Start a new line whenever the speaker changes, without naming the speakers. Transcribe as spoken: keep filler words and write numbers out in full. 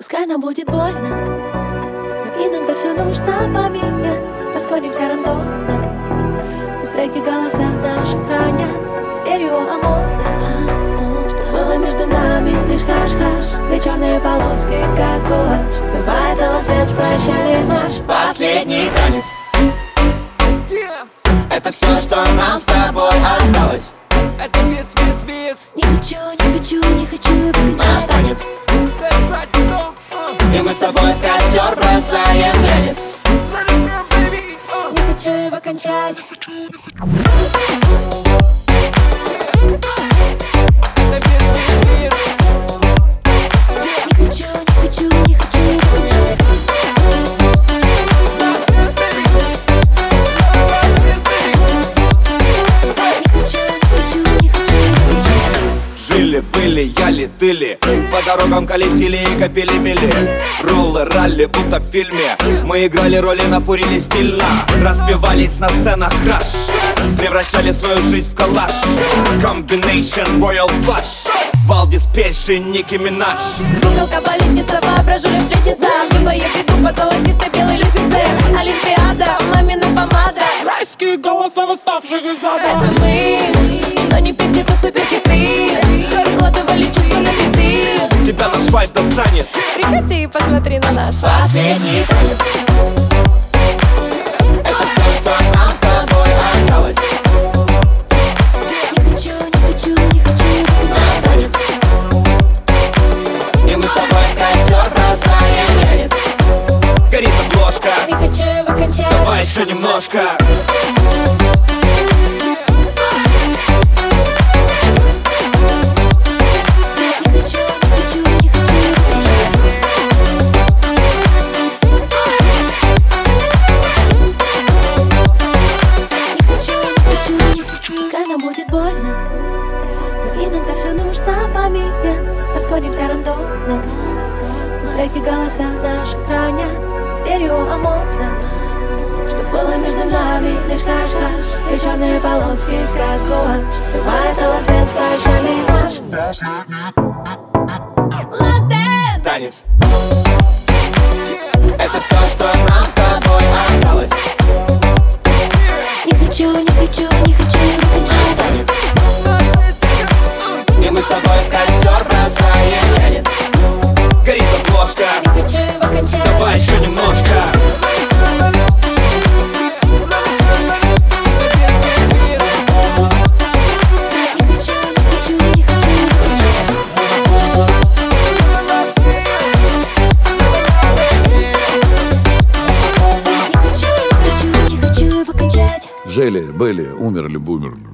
Пускай нам будет больно, но иногда все нужно поменять. Расходимся рандомно, пусть треки голоса наши хранят стерео омона. Что было между нами, лишь хаш-хаш, две черные полоски, как гуашь. Бывает, а last dance, прощальный наш последний танец. Это все, что нам с тобой осталось.
Это вес, вес, вес.
Не хочу, не хочу, не хочу его кончать.
Наш танец. Right, no, uh.
И мы с тобой в костер бросаем глянец.
Let it burn, baby, uh.
Не хочу его кончать.
Это вес, вес, вес.
Не хочу, не хочу, не хочу его кончать.
Жили-были, яли-дыли, по дорогам колесили и копили мили. Роллы, ралли, будто в фильме. Мы играли роли на фурине стильно. Разбивались на сценах краш, превращали свою жизнь в коллаж. Combination Royal Flush, Валдис, Пельши, Ники Минаж.
Куколка, балетница, воображуля, сплетница. В небо я бегу по золотистой белой лестнице. Олимпиада, мамина помада.
Райские голоса восставших из ада.
Это мы, что не песни, то суперхиты. Выкладывали чувства на биты.
Тебя наш вайб достанет.
Приходи и посмотри на наш последний танец. Это все, что нам с тобой осталось. Не хочу, не хочу, не хочу наш танец. И мы с тобой в костер бросаем глянец.
Горит обложка.
Не хочу его кончать.
Давай еще немножко.
Пускай нам будет больно, но иногда все нужно поменять. Расходимся рандомно, пусть треки голоса наши хранят стерео омона. Что было между нами, лишь хаш-хаш, две черные полоски, как гуашь. Бывает, а last dance, прощальный наш last dance.
Танец.
Это все, что нам с тобой осталось. Не хочу, не хочу, не хочу его кончать. Танец. И мы с тобой в костер бросаем глянец.
Горит обложка.
Не хочу его кончать.
Давай еще немножко.
Не хочу, не хочу, не хочу его кончать. Не хочу, не хочу, не хочу его кончать.
Жили, были, умерли, бумерли.